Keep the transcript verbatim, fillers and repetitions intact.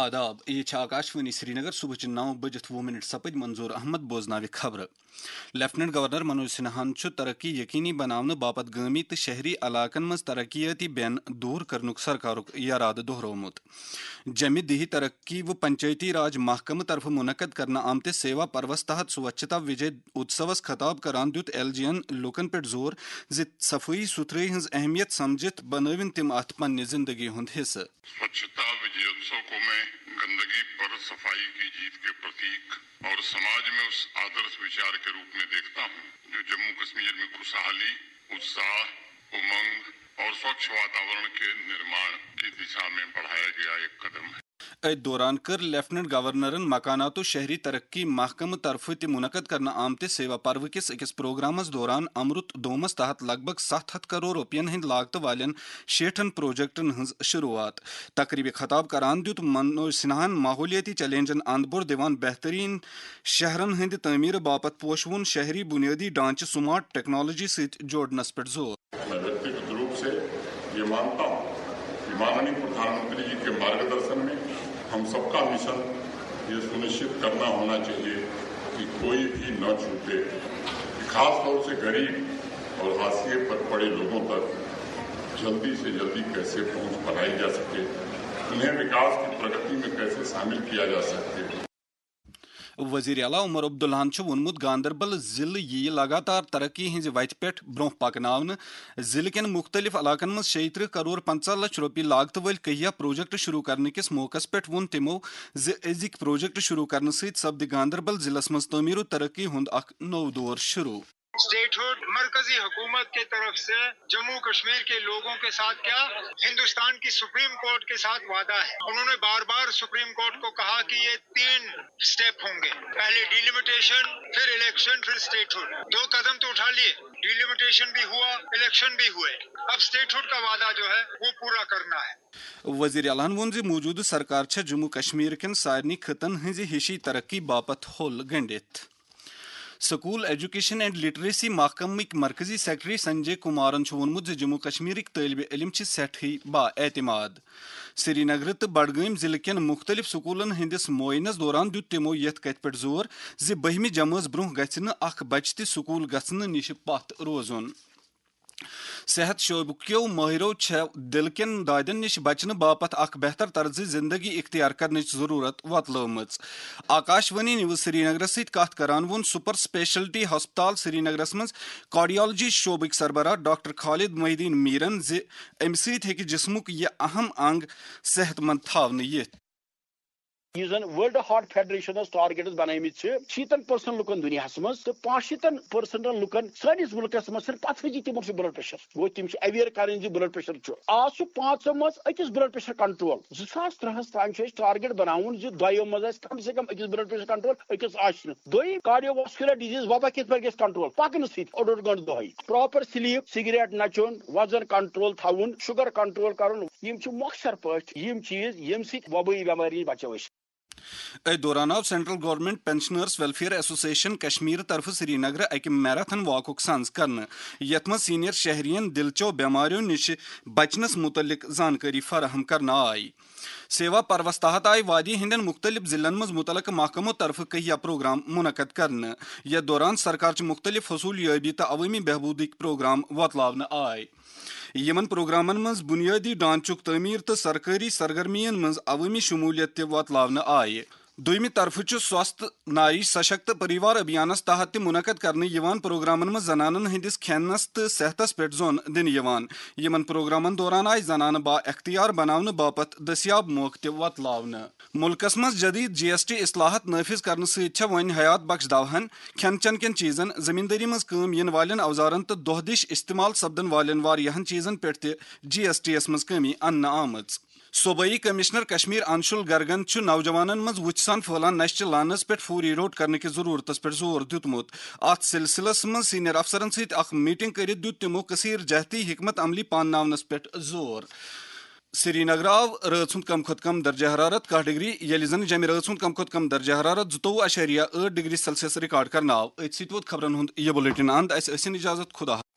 आदाब ये आकाशवाणी श्रीनगर सुबह नौ बजत वो मिनट सपद मंजूर अहमद बोजनाव खबर लेफ्टिनेंट गवर्नर मनोज सिन्हान तरक्की यकीनी बनाने बापत गामी तो शहरी इलाकन मज तरक्याती बैन दूर करनुक सरकारुक इराद दोहरोमुत जमि दिही तरक्की व पंचायती राज महकम तरफ मुनकद करना आमते सेवा पर्वस तहत स्वच्छता विजय उत्सवस खताब करान दुत एलजीएन लुकन पे जोर ज सफाई सुथरई हज अहमियत समझित बनविन तिम अत पन्ने जिंदगी हुंद हिस्सा। स्वच्छता विजयोत्सव को मैं गंदगी पर सफाई की जीत के प्रतीक और समाज में उस आदर्श विचार के रूप में देखता हूँ जो जम्मू कश्मीर में खुशहाली, उत्साह, उमंग और स्वच्छ वातावरण के निर्माण की दिशा में बढ़ाया गया एक कदम है। अत दौरान कर लेफ्टिनेंट गवर्नरन मकानातो शहरी तरक्की महकम तरफ त मुनकद करना आमते सेवा पर्व किस अकिस प्रोग्रामस दौरान अमृत दोमस तहत लगभग सत्त हथ करोड़ रुपयन हंद लागत वालन शेठन प्रोजेक्टन हंज शुरुआत तकरीब खताब करान दुत मनोज सिन्हान माहौलियाती चैलेंजन अंदबोर दिवान बेहतरीन शहरन हंद तमीर बापत पोशवुन शहरी बुनियादी ढांचे स्मार्ट टेक्नोलॉजी सहित जोड़नस पर जोर। मैं व्यक्तिगत रूप से ये मानता हूँ कि माननीय प्रधानमंत्री जी के मार्गदर्शन में हम सबका मिशन ये सुनिश्चित करना होना चाहिए कि कोई भी न छूटे, खास तौर से गरीब और हाशिए पर पड़े लोगों तक जल्दी से जल्दी कैसे पहुंच बनाई जा सके, उन्हें विकास की प्रगति में कैसे शामिल किया जा सके। वजीर आला उमर अब्दुल्लाहन वोनमुत गांदरबल जिले यी लगातार तरक्की हज वत पे ब्रोह पकन जिले कन मुख्तलिफ इलाकन मज शेतर करोड़ पंचाह लक्ष रुपये लागत वल कहिया प्रोजेक्ट शुरू करने किस मौकस पे वोन तमो अजिक प्रोजेक्ट शुरू करने सत सपद गांदरबल जिलस मज तमीर तरक्की हुंद अख नौ दौर शुरू। स्टेटहुड मरकजी हुकूमत की तरफ से जम्मू कश्मीर के लोगों के साथ क्या हिंदुस्तान की सुप्रीम कोर्ट के साथ वादा है। उन्होंने बार बार सुप्रीम कोर्ट को कहा कि ये तीन स्टेप होंगे, पहले डिलिमिटेशन, फिर इलेक्शन, फिर स्टेटहुड। दो कदम तो उठा लिए, डिलिमिटेशन भी हुआ, इलेक्शन भी हुए, अब स्टेटहुड का वादा जो है वो पूरा करना है। वजीर आलान वोन मौजूद सरकार छे जम्मू कश्मीर कन सारनी खतन हंज हिशी तरक्की बापत होल गंडित। स्कूल एजुकेशन एंड लिटरेसी महकमिक मरकजी सेक्रेटरी संजय कुमारन वोनमुत जम्मू कश्मीर तलब इलम सठी बाएतमाद। श्रीनगर तो बडगाम जिले कन मुख्तलिफ स्कूलन हंदिस मुआयनस दौरान दुत तमो यथ कथ पे जोर ज बहमी जमात ब्रोह गछ अख बच त स्कूल गसन निश पत रोजुन। सेहत शोबक्यो माहिरों दिल कन दादन निश बचन बापत अख बेहतर तर्ज जिंदगी इख्तियार करने जरूरत वतलम। आकाशवाणी न्यूज श्रीनगर सत कथ करान वोन सुपर स्पेशलिटी हस्पताल श्रीनगर मज कार्डियोलॉजी शोबक सरबराह डॉक्टर खालिद मोहिदीन मीरन ज अमि सत हेकि जिस्मुक यह अहम अंग सेहतमंद थावन यिथ। यह जन वर्ल्ड हार्ट फेडरेशन टारगेट बनामित शीतन पर्सन लुकन दुनिया मज तो पाँच शीतन पर्सन लुकन सैनिस मुल्कस मज पथी तमो ब्लड प्रेशर गो तम अवेयर कर ब्लड प्रेशर आज पाँचों मज अकिस ब्लड प्रेशर कंट्रोल जो सास त्रहस तान टारगेट बनावन दो मज कम से कम अकिस ब्लड प्रेशर कंट्रोल अकिस दोम कार्डियोवास्कुलर डिजीज वबा कित पे कंट्रोल पकन सड़ गंट दह प्रॉपर स्लीप सिगरेट नचुन वजन कंट्रोल थवन शुगर कंट्रोल कर मख्सर पे चीज यम सबाई बेमारी बचो। अत दौरान आव central government pensioners welfare association Kashmir तरफ श्रीनगर अक मैराथन वाकुक संज कर यथ मज सीनियर शहरियन दिलचो बेमारियों निश बचनस मुतलिक जानकारी फराहम करना आई। सेवा पर्वस तहत आई वादी हिंदन मुख्तलिफ जिलन मज मुतलक महकमों तरफ कहिया प्रोग्राम मुनकद कर यथ दौरान सरकार मुख्तलिफ हसूलियाबी तो अवामी बहबूदिक प्रोग्राम वतलावन आय। यमन प्रोग्रामन मज बुनियादी ढांचुक तमीर तो सरकारी सरगर्मियन मज अवामी शमूलियत वतलावन आय। दोयमि तरफ स्वस्थ नारी सशक्त परिवार अभियानस तहत मुनकद कर प्रोग्रामन मज जनानन हंदिस खेनस तो सेहतस पे जोन दिन यमन प्रोग्रामन दौरान आय जनान बा अख्तियार बनाने बापत दस्याब मौके वतलावन। मुल्कस मज जदीद जी एस टी इस्लाहत नाफिज करने सत वन हयात बख्श दवाहन खेन चन कन चीजन जमींदारी मज काम यन वालन अवजारन तो दोह दिश इस्तेमाल सपदन वालन वारियाहन चीजन पे जी एस टी एस मज कमी अन्न आमज। सूबाई कमिश्नर कश्मीर अंशुल गर्गन नौजवानन मज वुचसान फहलान नशे लानस पे फौरी रोड करने की जरूरत पे जोर दुतमुत। अत सिलसिलस मज सीनियर अफसरन सत अख मीटिंग कर दुत तमो कसीर जहती हिकमत अमली पाननावनस पे जोर। श्रीनगर आव रात सुंद कम खुद कम दर्जा हरारत कह डिग्री ये जन जमि रात सुंद कम खुद कम दर्जा हरारत जुतोवु अशरिया आठ डिग्री सेल्सियस रिकॉर्ड करना आव। अत सत वोत खबरन हुंद यह बुलेटिन अंद अस इजाजत खुदा।